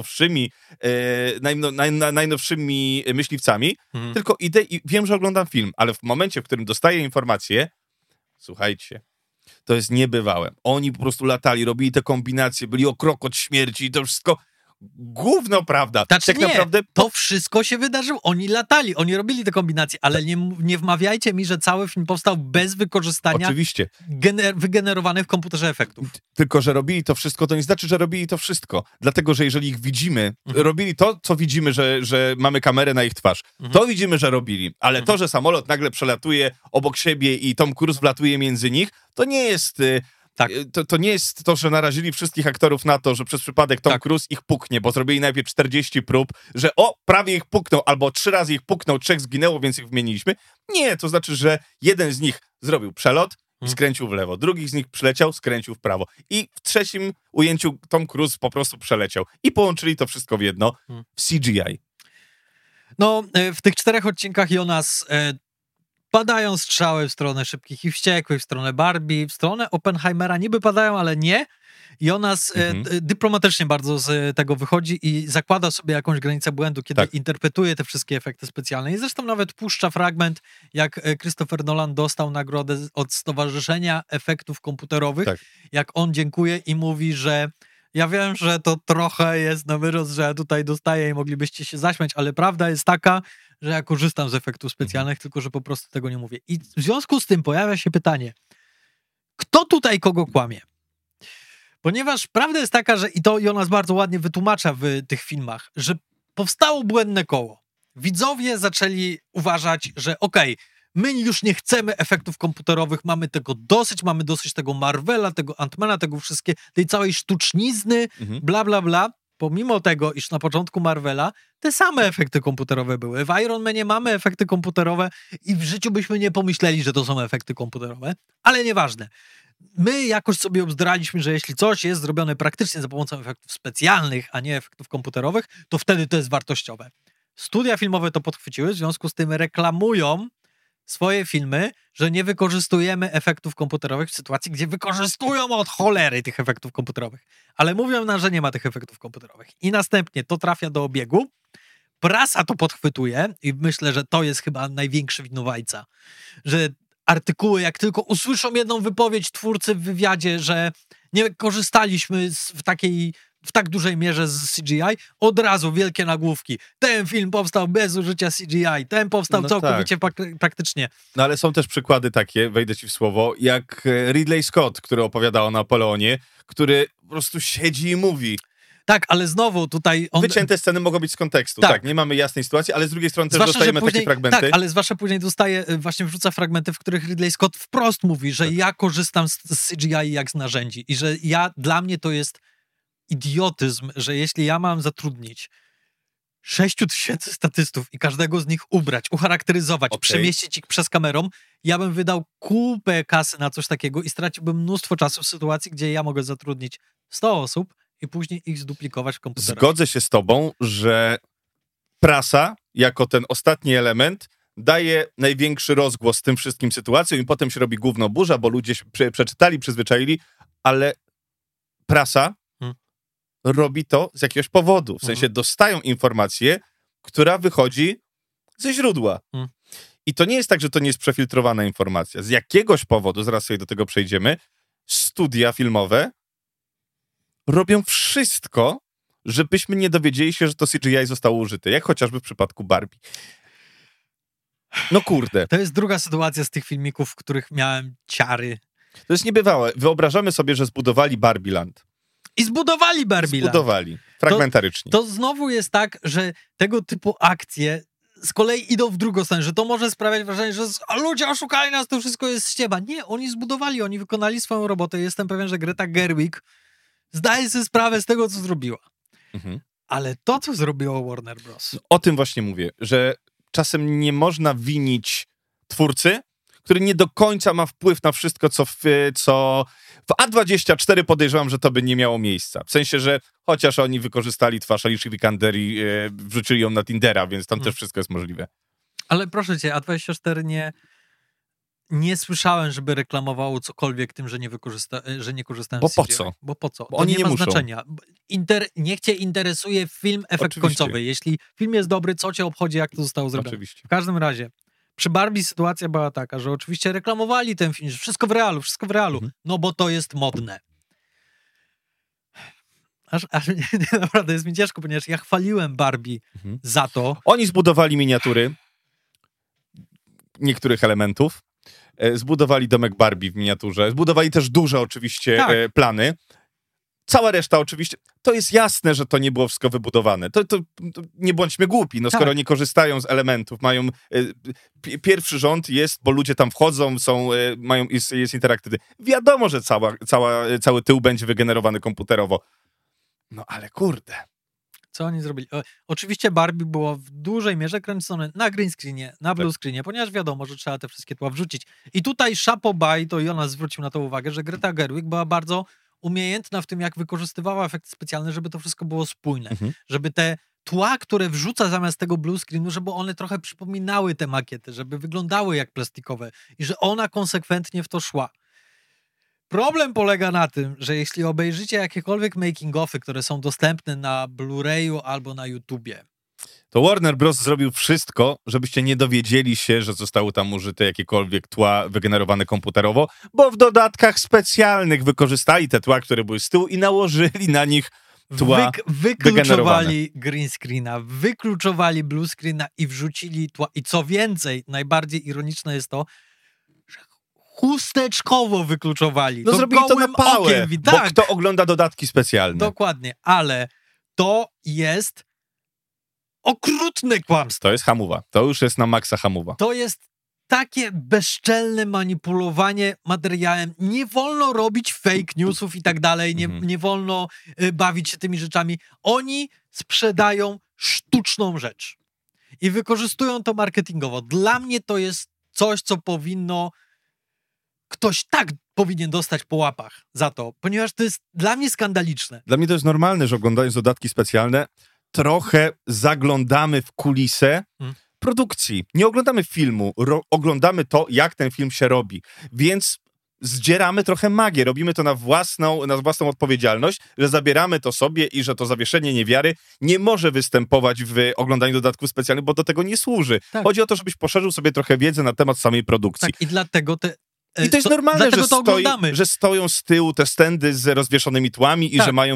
najnowszymi myśliwcami, tylko idę i wiem, że oglądam film. Ale w momencie, w którym dostaję informację, słuchajcie, to jest niebywałe. Oni po prostu latali, robili te kombinacje, byli o krok od śmierci i to wszystko... Gówno, prawda? Tak naprawdę to wszystko się wydarzyło. Oni latali, oni robili te kombinacje, ale nie wmawiajcie mi, że cały film powstał bez wykorzystania oczywiście wygenerowanych w komputerze efektów. Tylko, że robili to wszystko, to nie znaczy, że robili to wszystko. Dlatego, że jeżeli ich widzimy, robili to, co widzimy, że mamy kamerę na ich twarz. To widzimy, że robili. Ale to, że samolot nagle przelatuje obok siebie i Tom Cruise wlatuje między nich, to nie jest... Tak. To nie jest to, że narazili wszystkich aktorów na to, że przez przypadek Tom Cruise ich puknie, bo zrobili najpierw 40 prób, że prawie ich puknął, albo 3 razy ich puknął, 3 zginęło, więc ich wymieniliśmy. Nie, to znaczy, że jeden z nich zrobił przelot i skręcił w lewo, drugi z nich przyleciał, skręcił w prawo i w trzecim ujęciu Tom Cruise po prostu przeleciał. I połączyli to wszystko w jedno w CGI. No, w tych 4 odcinkach Jonas... padają strzały w stronę Szybkich i Wściekłych, w stronę Barbie, w stronę Oppenheimera niby padają, ale nie. Jonas dyplomatycznie bardzo z tego wychodzi i zakłada sobie jakąś granicę błędu, kiedy interpretuje te wszystkie efekty specjalne. I zresztą nawet puszcza fragment, jak Christopher Nolan dostał nagrodę od Stowarzyszenia Efektów Komputerowych, jak on dziękuje i mówi, że ja wiem, że to trochę jest na wyrost, że ja tutaj dostaję i moglibyście się zaśmiać, ale prawda jest taka, że ja korzystam z efektów specjalnych, tylko że po prostu tego nie mówię. I w związku z tym pojawia się pytanie, kto tutaj kogo kłamie? Ponieważ prawda jest taka, że i to Jonas bardzo ładnie wytłumacza w tych filmach, że powstało błędne koło. Widzowie zaczęli uważać, że my już nie chcemy efektów komputerowych, mamy tego dosyć, mamy dosyć tego Marvela, tego Ant-Mana, tego wszystkie, tej całej sztucznizny, bla, bla, bla. Pomimo tego, iż na początku Marvela te same efekty komputerowe były. W Iron Manie mamy efekty komputerowe i w życiu byśmy nie pomyśleli, że to są efekty komputerowe, ale nieważne. My jakoś sobie obzdraliśmy, że jeśli coś jest zrobione praktycznie za pomocą efektów specjalnych, a nie efektów komputerowych, to wtedy to jest wartościowe. Studia filmowe to podchwyciły, w związku z tym reklamują swoje filmy, że nie wykorzystujemy efektów komputerowych w sytuacji, gdzie wykorzystują od cholery tych efektów komputerowych. Ale mówią nam, że nie ma tych efektów komputerowych. I następnie to trafia do obiegu, prasa to podchwytuje i myślę, że to jest chyba największy winowajca, że artykuły, jak tylko usłyszą jedną wypowiedź twórcy w wywiadzie, że nie korzystaliśmy w tak dużej mierze z CGI, od razu wielkie nagłówki. Ten film powstał bez użycia CGI, ten powstał całkowicie praktycznie. No ale są też przykłady takie, wejdę ci w słowo, jak Ridley Scott, który opowiadał o Napoleonie, który po prostu siedzi i mówi. Tak, ale znowu tutaj... Wycięte sceny mogą być z kontekstu, tak, nie mamy jasnej sytuacji, ale z drugiej strony też dostajemy takie fragmenty. Tak, ale zwłaszcza później właśnie wrzuca fragmenty, w których Ridley Scott wprost mówi, że ja korzystam z CGI jak z narzędzi i że dla mnie to jest idiotyzm, że jeśli ja mam zatrudnić 6000 statystów i każdego z nich ubrać, ucharakteryzować, przemieścić ich przez kamerą, ja bym wydał kupę kasy na coś takiego i straciłbym mnóstwo czasu w sytuacji, gdzie ja mogę zatrudnić 100 osób i później ich zduplikować w komputerach. Zgodzę się z tobą, że prasa, jako ten ostatni element, daje największy rozgłos tym wszystkim sytuacjom i potem się robi gówno burza, bo ludzie się przeczytali, przyzwyczaili, ale prasa robi to z jakiegoś powodu. W sensie dostają informację, która wychodzi ze źródła. I to nie jest tak, że to nie jest przefiltrowana informacja. Z jakiegoś powodu, zaraz sobie do tego przejdziemy, studia filmowe robią wszystko, żebyśmy nie dowiedzieli się, że to CGI zostało użyte. Jak chociażby w przypadku Barbie. No kurde. To jest druga sytuacja z tych filmików, w których miałem ciary. To jest niebywałe. Wyobrażamy sobie, że zbudowali Barbieland. I zbudowali Barbieland. Zbudowali. Fragmentarycznie. To znowu jest tak, że tego typu akcje z kolei idą w drugą stronę, że to może sprawiać wrażenie, że ludzie oszukali nas, to wszystko jest ściema. Nie, oni zbudowali, oni wykonali swoją robotę. Jestem pewien, że Greta Gerwig zdaje sobie sprawę z tego, co zrobiła. Ale to, co zrobiło Warner Bros. O tym właśnie mówię, że czasem nie można winić twórcy, który nie do końca ma wpływ na wszystko, co w A24 podejrzewam, że to by nie miało miejsca. W sensie, że chociaż oni wykorzystali twarz Alicia Vikander i wrzucili ją na Tindera, więc tam też wszystko jest możliwe. Ale proszę cię, A24 nie słyszałem, żeby reklamowało cokolwiek tym, że nie korzystałem Bo z po CGI. co? Bo po co? Bo to oni nie ma muszą. znaczenia. Niech cię interesuje film, efekt Oczywiście. końcowy. Jeśli film jest dobry, co cię obchodzi, jak to zostało zrobione? Oczywiście. W każdym razie, przy Barbie sytuacja była taka, że oczywiście reklamowali ten film, że wszystko w realu, no bo to jest modne. Aż naprawdę jest mi ciężko, ponieważ ja chwaliłem Barbie za to. Oni zbudowali miniatury niektórych elementów, zbudowali domek Barbie w miniaturze, zbudowali też duże oczywiście plany. Cała reszta oczywiście, to jest jasne, że to nie było wszystko wybudowane. To nie bądźmy głupi, no skoro nie korzystają z elementów, mają pierwszy rząd jest, bo ludzie tam wchodzą, jest interaktywny. Wiadomo, że cały tył będzie wygenerowany komputerowo. No ale kurde. Co oni zrobili? Oczywiście Barbie było w dużej mierze kręcone na green screenie, na blue screenie, ponieważ wiadomo, że trzeba te wszystkie tła wrzucić. I tutaj chapeau bas, to Jonas zwrócił na to uwagę, że Greta Gerwig była bardzo umiejętna w tym, jak wykorzystywała efekty specjalne, żeby to wszystko było spójne. Żeby te tła, które wrzuca zamiast tego blue screenu, żeby one trochę przypominały te makiety, żeby wyglądały jak plastikowe i że ona konsekwentnie w to szła. Problem polega na tym, że jeśli obejrzycie jakiekolwiek making-offy, które są dostępne na Blu-rayu albo na YouTubie, to Warner Bros. Zrobił wszystko, żebyście nie dowiedzieli się, że zostały tam użyte jakiekolwiek tła wygenerowane komputerowo, bo w dodatkach specjalnych wykorzystali te tła, które były z tyłu i nałożyli na nich tła wykluczowali green screena, wykluczowali blue screena i wrzucili tła. I co więcej, najbardziej ironiczne jest to, że chusteczkowo wykluczowali. No zrobili to na pałę, bo kto ogląda dodatki specjalne. Dokładnie, ale to jest okrutne kłamstwo. To jest hamuwa. To już jest na maksa hamuwa. To jest takie bezczelne manipulowanie materiałem. Nie wolno robić fake newsów i tak dalej. Nie wolno bawić się tymi rzeczami. Oni sprzedają sztuczną rzecz. I wykorzystują to marketingowo. Dla mnie to jest coś, co ktoś powinien dostać po łapach za to, ponieważ to jest dla mnie skandaliczne. Dla mnie to jest normalne, że oglądając dodatki specjalne trochę zaglądamy w kulisę produkcji. Nie oglądamy filmu, oglądamy to, jak ten film się robi. Więc zdzieramy trochę magię, robimy to na własną odpowiedzialność, że zabieramy to sobie i że to zawieszenie niewiary nie może występować w oglądaniu dodatków specjalnych, bo do tego nie służy. Tak. Chodzi o to, żebyś poszerzył sobie trochę wiedzę na temat samej produkcji. Tak, i dlatego I to jest normalne, że stoją z tyłu te stędy z rozwieszonymi tłami i że mają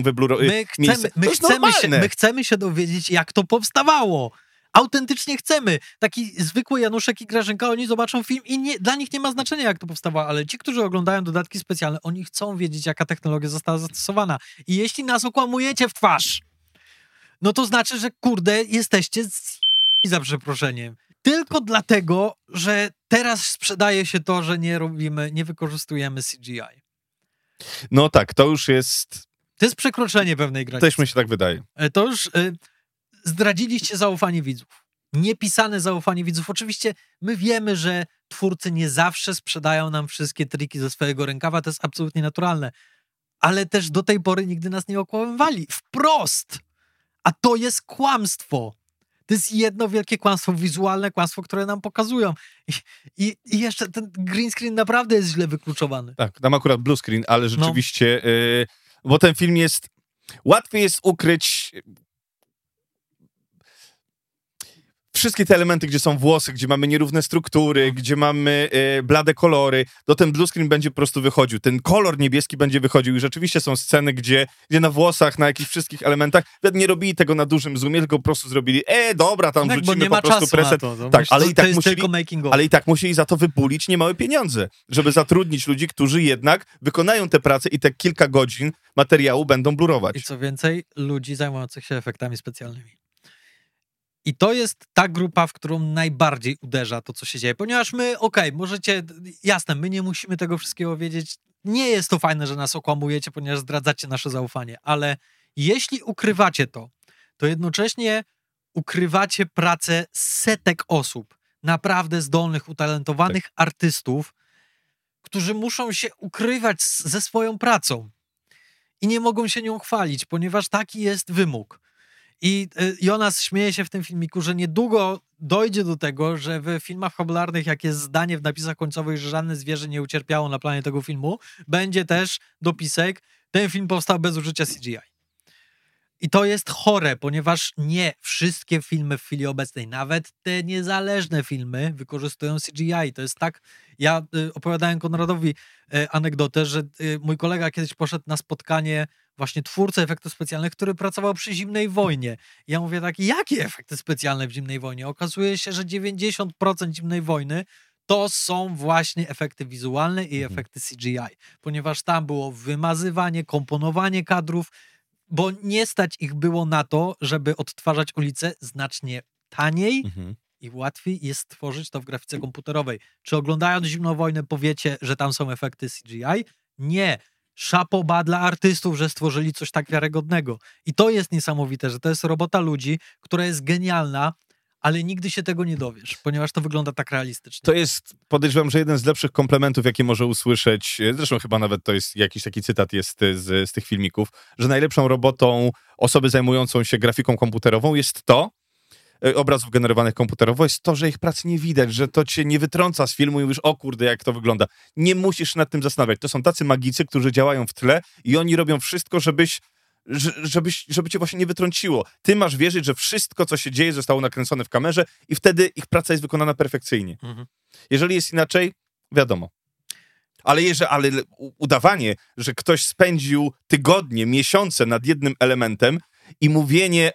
My chcemy się dowiedzieć, jak to powstawało. Autentycznie chcemy. Taki zwykły Januszek i Grażynka, oni zobaczą film i dla nich nie ma znaczenia, jak to powstało, ale ci, którzy oglądają dodatki specjalne, oni chcą wiedzieć, jaka technologia została zastosowana. I jeśli nas okłamujecie w twarz, no to znaczy, że kurde, jesteście za przeproszeniem. Tylko dlatego, że teraz sprzedaje się to, że nie wykorzystujemy CGI. No tak, to już jest... To jest przekroczenie pewnej granicy. Też mi się tak wydaje. To już zdradziliście zaufanie widzów. Niepisane zaufanie widzów. Oczywiście my wiemy, że twórcy nie zawsze sprzedają nam wszystkie triki ze swojego rękawa, to jest absolutnie naturalne. Ale też do tej pory nigdy nas nie okłamywali. Wprost! A to jest kłamstwo. To jest jedno wielkie kłamstwo, wizualne kłamstwo, które nam pokazują. I jeszcze ten green screen naprawdę jest źle wykluczowany. Tak, tam akurat blue screen, ale rzeczywiście, bo ten film jest... Łatwiej jest ukryć wszystkie te elementy, gdzie są włosy, gdzie mamy nierówne struktury, gdzie mamy blade kolory, to ten blue screen będzie po prostu wychodził. Ten kolor niebieski będzie wychodził i rzeczywiście są sceny, gdzie na włosach, na jakichś wszystkich elementach, nie robili tego na dużym zoomie, tylko po prostu zrobili, dobra, tam tak, wrzucimy po prostu preset. Tak, ale i tak musieli za to wybulić niemałe pieniądze, żeby zatrudnić ludzi, którzy jednak wykonają tę pracę i te kilka godzin materiału będą blurować. I co więcej, ludzi zajmujących się efektami specjalnymi. I to jest ta grupa, w którą najbardziej uderza to, co się dzieje. Ponieważ my, możecie, jasne, my nie musimy tego wszystkiego wiedzieć. Nie jest to fajne, że nas okłamujecie, ponieważ zdradzacie nasze zaufanie. Ale jeśli ukrywacie to jednocześnie ukrywacie pracę setek osób, naprawdę zdolnych, utalentowanych artystów, którzy muszą się ukrywać ze swoją pracą. I nie mogą się nią chwalić, ponieważ taki jest wymóg. I Jonas śmieje się w tym filmiku, że niedługo dojdzie do tego, że w filmach fabularnych, jak jest zdanie w napisach końcowych, że żadne zwierzę nie ucierpiało na planie tego filmu, będzie też dopisek, ten film powstał bez użycia CGI. I to jest chore, ponieważ nie wszystkie filmy w chwili obecnej, nawet te niezależne filmy wykorzystują CGI. To jest tak, ja opowiadałem Konradowi anegdotę, że mój kolega kiedyś poszedł na spotkanie właśnie twórcy efektów specjalnych, który pracował przy Zimnej Wojnie. I ja mówię tak, jakie efekty specjalne w Zimnej Wojnie? Okazuje się, że 90% Zimnej Wojny to są właśnie efekty wizualne i efekty CGI, ponieważ tam było wymazywanie, komponowanie kadrów, bo nie stać ich było na to, żeby odtwarzać ulicę znacznie taniej i łatwiej jest stworzyć to w grafice komputerowej. Czy oglądając Zimną Wojnę powiecie, że tam są efekty CGI? Nie. Szapoba dla artystów, że stworzyli coś tak wiarygodnego. I to jest niesamowite, że to jest robota ludzi, która jest genialna, ale nigdy się tego nie dowiesz, ponieważ to wygląda tak realistycznie. To jest, podejrzewam, że jeden z lepszych komplementów, jakie może usłyszeć, zresztą chyba nawet to jest jakiś taki cytat jest z tych filmików, że najlepszą robotą osoby zajmującą się grafiką komputerową jest to, obrazów generowanych komputerowo, jest to, że ich pracy nie widać, że to cię nie wytrąca z filmu i mówisz, o kurde, jak to wygląda. Nie musisz nad tym zastanawiać. To są tacy magicy, którzy działają w tle i oni robią wszystko, żeby cię właśnie nie wytrąciło. Ty masz wierzyć, że wszystko, co się dzieje, zostało nakręcone w kamerze i wtedy ich praca jest wykonana perfekcyjnie. Jeżeli jest inaczej, wiadomo. Ale udawanie, że ktoś spędził tygodnie, miesiące nad jednym elementem i mówienie,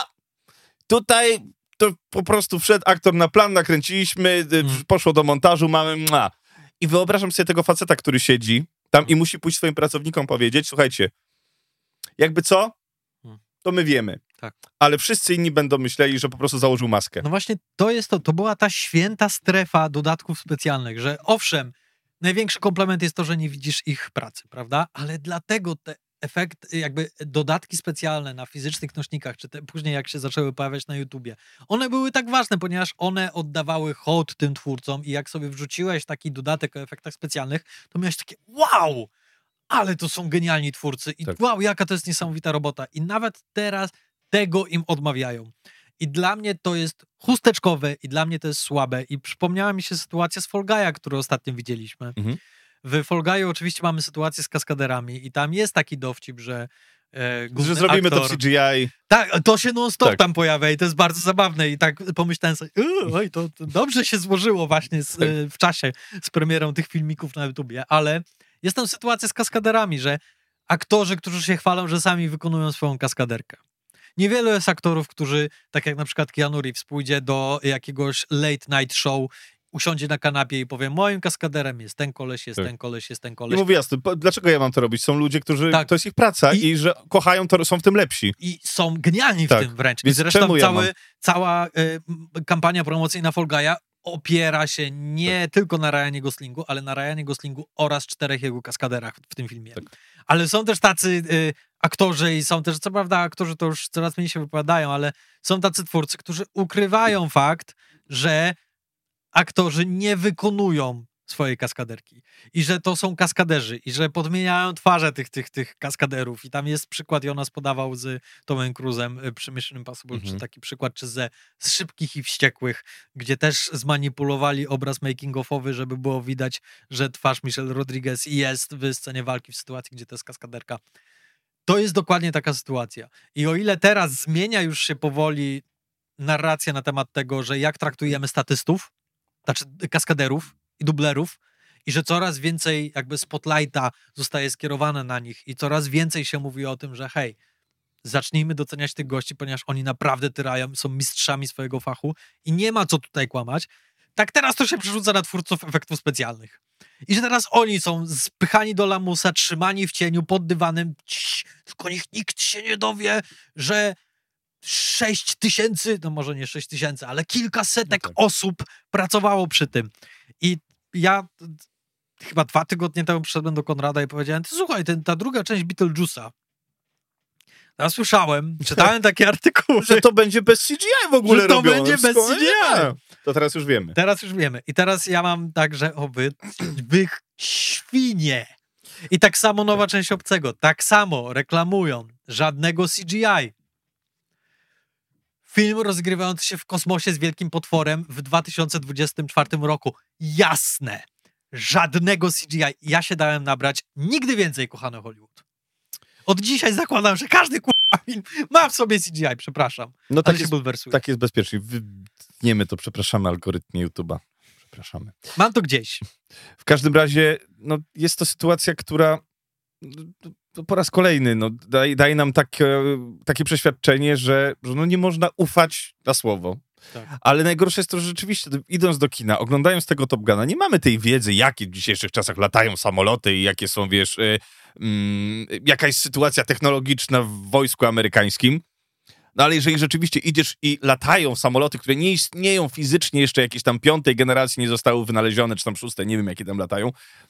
tutaj to po prostu wszedł aktor na plan, nakręciliśmy, poszło do montażu, mamy I wyobrażam sobie tego faceta, który siedzi tam i musi pójść swoim pracownikom powiedzieć, słuchajcie, jakby co, to my wiemy. Tak. Ale wszyscy inni będą myśleli, że po prostu założył maskę. No właśnie, to była ta święta strefa dodatków specjalnych, że owszem, największy komplement jest to, że nie widzisz ich pracy, prawda? Ale dlatego te jakby dodatki specjalne na fizycznych nośnikach, czy później jak się zaczęły pojawiać na YouTubie, one były tak ważne, ponieważ one oddawały hołd tym twórcom i jak sobie wrzuciłeś taki dodatek o efektach specjalnych, to miałeś takie wow! Ale to są genialni twórcy i wow, jaka to jest niesamowita robota. I nawet teraz tego im odmawiają. I dla mnie to jest chusteczkowe i dla mnie to jest słabe. I przypomniała mi się sytuacja z Fall Guy'a, którą ostatnio widzieliśmy. W Fall Guy'u oczywiście mamy sytuację z kaskaderami i tam jest taki dowcip, że że zrobimy aktor, to w CGI. Tak, to się non-stop Tak. tam pojawia i to jest bardzo zabawne i tak pomyślałem sobie, oj, to dobrze się złożyło właśnie w czasie z premierą tych filmików na YouTubie, ale jest tam sytuacja z kaskaderami, że aktorzy, którzy się chwalą, że sami wykonują swoją kaskaderkę. Niewielu jest aktorów, którzy, tak jak na przykład Keanu Reeves, pójdzie do jakiegoś late night show, usiądzie na kanapie i powie, moim kaskaderem jest ten koleś, jest ten koleś, jest ten koleś. I mówię jasno, dlaczego ja mam to robić? Są ludzie, którzy, tak. to jest ich praca i że kochają to, są w tym lepsi. I są genialni w tym wręcz. Więc I zresztą ja cała kampania promocyjna Fall Guy'a opiera się nie tylko na Ryanie Goslingu, ale na Ryanie Goslingu oraz 4 jego kaskaderach w tym filmie. Tak. Ale są też tacy aktorzy i są też, co prawda aktorzy to już coraz mniej się wypowiadają, ale są tacy twórcy, którzy ukrywają fakt, że aktorzy nie wykonują swojej kaskaderki i że to są kaskaderzy i że podmieniają twarze tych kaskaderów i tam jest przykład, Jonas podawał z Tomem Cruise'em przy Mission Impossible, czy taki przykład, czy z Szybkich i Wściekłych, gdzie też zmanipulowali obraz making-offowy, żeby było widać, że twarz Michelle Rodriguez jest w scenie walki w sytuacji, gdzie to jest kaskaderka. To jest dokładnie taka sytuacja. I o ile teraz zmienia już się powoli narracja na temat tego, że jak traktujemy statystów, znaczy kaskaderów i dublerów i że coraz więcej jakby spotlighta zostaje skierowane na nich i coraz więcej się mówi o tym, że hej, zacznijmy doceniać tych gości, ponieważ oni naprawdę tyrają, są mistrzami swojego fachu i nie ma co tutaj kłamać. Tak teraz to się przerzuca na twórców efektów specjalnych. I że teraz oni są spychani do lamusa, trzymani w cieniu, pod dywanem, tylko nikt się nie dowie, że 6,000, no może nie 6,000, ale kilkasetek osób pracowało przy tym. I ja chyba 2 tygodnie temu przyszedłem do Konrada i powiedziałem, słuchaj, ta druga część Beetlejuice'a, ja słyszałem, czytałem takie artykuły, że to będzie bez CGI w ogóle robione. Że to będzie bez CGI. To teraz już wiemy. Teraz już wiemy. I teraz ja mam tak, że wy świnie. I tak samo nowa część Obcego. Tak samo reklamują. Żadnego CGI. Film rozgrywający się w kosmosie z wielkim potworem w 2024 roku. Jasne. Żadnego CGI. Ja się dałem nabrać. Nigdy więcej, kochany Hollywood. Od dzisiaj zakładam, że każdy film ma w sobie CGI. Przepraszam. No tak, tak jest bezpiecznie. Wytniemy to, przepraszamy, algorytmie YouTube'a. Przepraszamy. Mam to gdzieś. W każdym razie no, jest to sytuacja, która po raz kolejny daje nam takie przeświadczenie, że no nie można ufać na słowo. Tak. Ale najgorsze jest to, że rzeczywiście idąc do kina, oglądając tego Top Guna, nie mamy tej wiedzy, jakie w dzisiejszych czasach latają samoloty i jakie są, wiesz, jakaś sytuacja technologiczna w wojsku amerykańskim. No ale jeżeli rzeczywiście idziesz i latają samoloty, które nie istnieją fizycznie, jeszcze jakiejś tam 5. generacji nie zostały wynalezione, czy tam 6., nie wiem jakie tam latają,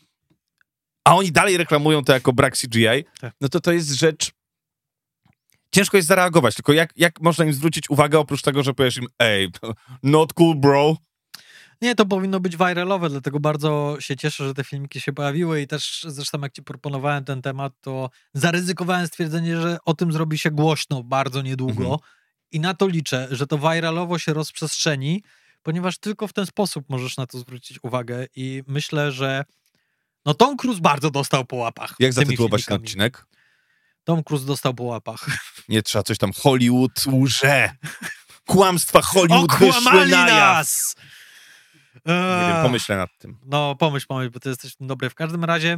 a oni dalej reklamują to jako brak CGI, no to jest rzecz... Ciężko jest zareagować, tylko jak można im zwrócić uwagę, oprócz tego, że powiesz im, ej, not cool, bro. Nie, to powinno być viralowe, dlatego bardzo się cieszę, że te filmiki się pojawiły i też zresztą jak ci proponowałem ten temat, to zaryzykowałem stwierdzenie, że o tym zrobi się głośno bardzo niedługo i na to liczę, że to viralowo się rozprzestrzeni, ponieważ tylko w ten sposób możesz na to zwrócić uwagę i myślę, że no Tom Cruise bardzo dostał po łapach. Jak zatytułować ten odcinek? Tom Cruise dostał po łapach. Nie trzeba coś tam Hollywood łże. Kłamstwa Hollywood wyszły na jaw. Nie wiem, pomyślę nad tym. No, pomyśl, bo ty jesteś dobry. W każdym razie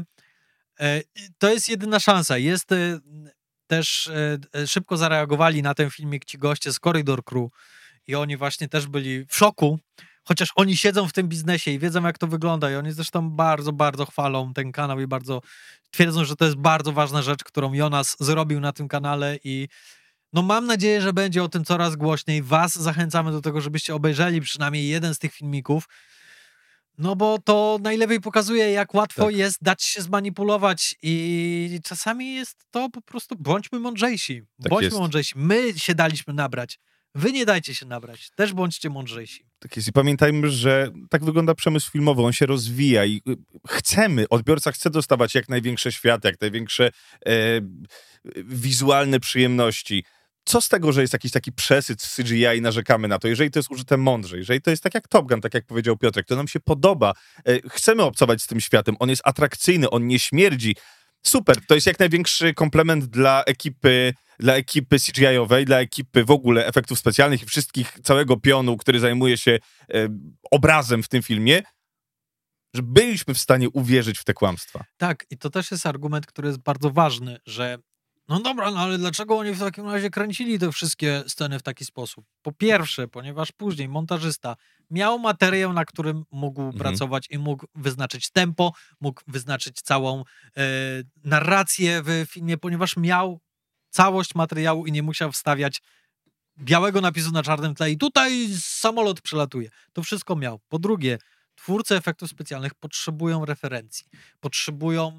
to jest jedyna szansa. Jest też szybko zareagowali na ten filmik ci goście z Corridor Crew i oni właśnie też byli w szoku, chociaż oni siedzą w tym biznesie i wiedzą, jak to wygląda i oni zresztą bardzo, bardzo chwalą ten kanał i bardzo twierdzą, że to jest bardzo ważna rzecz, którą Jonas zrobił na tym kanale i no mam nadzieję, że będzie o tym coraz głośniej. Was zachęcamy do tego, żebyście obejrzeli przynajmniej jeden z tych filmików, no bo to najlepiej pokazuje, jak łatwo jest dać się zmanipulować i czasami jest to po prostu bądźmy mądrzejsi. Bądźmy mądrzejsi. My się daliśmy nabrać. Wy nie dajcie się nabrać. Też bądźcie mądrzejsi. Tak jest i pamiętajmy, że tak wygląda przemysł filmowy. On się rozwija i odbiorca chce dostawać jak największe światy, jak największe wizualne przyjemności. co z tego, że jest jakiś taki przesyt z CGI i narzekamy na to, jeżeli to jest użyte mądrze, jeżeli to jest tak jak Top Gun, tak jak powiedział Piotrek, to nam się podoba, chcemy obcować z tym światem, on jest atrakcyjny, on nie śmierdzi. Super, to jest jak największy komplement dla ekipy CGI-owej, dla ekipy w ogóle efektów specjalnych i wszystkich, całego pionu, który zajmuje się obrazem w tym filmie, że byliśmy w stanie uwierzyć w te kłamstwa. Tak, i to też jest argument, który jest bardzo ważny, że no dobra, no ale dlaczego oni w takim razie kręcili te wszystkie sceny w taki sposób? Po pierwsze, ponieważ później montażysta miał materiał, na którym mógł pracować i mógł wyznaczyć tempo, mógł wyznaczyć całą narrację w filmie, ponieważ miał całość materiału i nie musiał wstawiać białego napisu na czarnym tle i tutaj samolot przelatuje. To wszystko miał. Po drugie, twórcy efektów specjalnych potrzebują referencji, potrzebują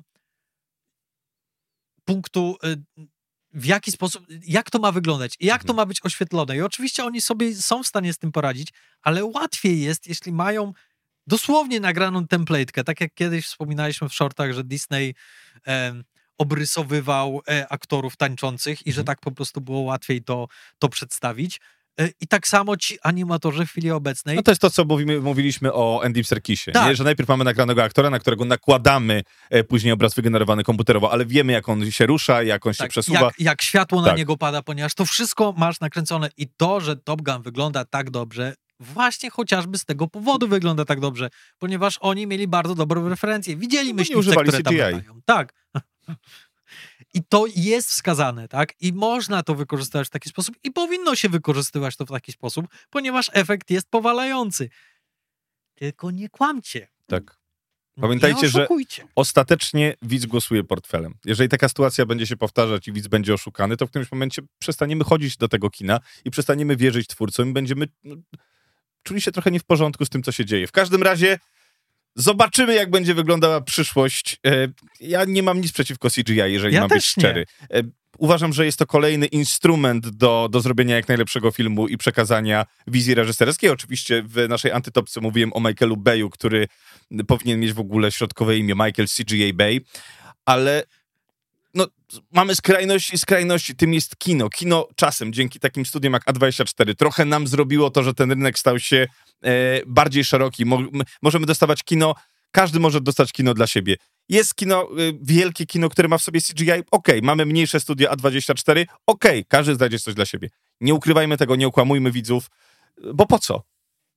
punktu, w jaki sposób, jak to ma wyglądać i jak to ma być oświetlone. I oczywiście oni sobie są w stanie z tym poradzić, ale łatwiej jest, jeśli mają dosłownie nagraną template'kę, tak jak kiedyś wspominaliśmy w shortach, że Disney obrysowywał aktorów tańczących i że tak po prostu było łatwiej to przedstawić. I tak samo ci animatorzy w chwili obecnej... No to jest to, co mówiliśmy o Andy Serkisie, tak. Nie? Że najpierw mamy nagranego aktora, na którego nakładamy później obraz wygenerowany komputerowo, ale wiemy, jak on się rusza, jak on się przesuwa. Jak światło na niego pada, ponieważ to wszystko masz nakręcone i to, że Top Gun wygląda tak dobrze, właśnie chociażby z tego powodu wygląda tak dobrze, ponieważ oni mieli bardzo dobrą referencję. Widzieli myśliwce, które tam latają. Tak. I to jest wskazane, tak? I można to wykorzystywać w taki sposób i powinno się wykorzystywać to w taki sposób, ponieważ efekt jest powalający. Tylko nie kłamcie. Tak. Pamiętajcie, że ostatecznie widz głosuje portfelem. Jeżeli taka sytuacja będzie się powtarzać i widz będzie oszukany, to w którymś momencie przestaniemy chodzić do tego kina i przestaniemy wierzyć twórcom i będziemy czuli się trochę nie w porządku z tym, co się dzieje. W każdym razie zobaczymy, jak będzie wyglądała przyszłość. Ja nie mam nic przeciwko CGI, jeżeli mam być szczery. Uważam, że jest to kolejny instrument do zrobienia jak najlepszego filmu i przekazania wizji reżyserskiej. Oczywiście w naszej antytopce mówiłem o Michaelu Bayu, który powinien mieć w ogóle środkowe imię Michael CGI Bay, ale no, mamy skrajności i skrajności. Tym jest kino. Kino czasem, dzięki takim studiom jak A24, trochę nam zrobiło to, że ten rynek stał się bardziej szeroki. Możemy dostawać kino, każdy może dostać kino dla siebie. Jest kino, wielkie kino, które ma w sobie CGI, okej. Mamy mniejsze studia A24, okej. Każdy znajdzie coś dla siebie. Nie ukrywajmy tego, nie okłamujmy widzów, bo po co?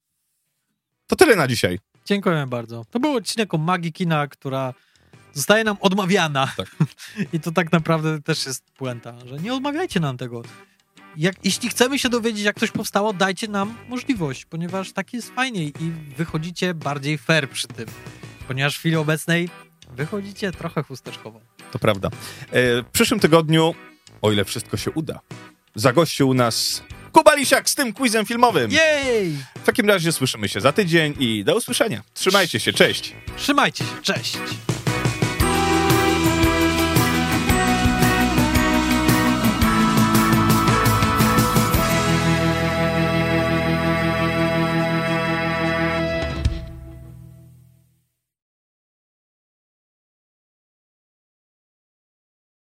To tyle na dzisiaj. Dziękuję bardzo. To był odcinek o magii kina, która zostaje nam odmawiana. Tak. I to tak naprawdę też jest puenta, że nie odmawiajcie nam tego. Jeśli chcemy się dowiedzieć, jak coś powstało, dajcie nam możliwość, ponieważ tak jest fajniej i wychodzicie bardziej fair przy tym. Ponieważ w chwili obecnej wychodzicie trochę chusteczkowo. To prawda. W przyszłym tygodniu, o ile wszystko się uda, zagościł u nas Kuba Lisiak z tym quizem filmowym. Jej! W takim razie słyszymy się za tydzień i do usłyszenia. Trzymajcie się, cześć! Trzymajcie się, cześć!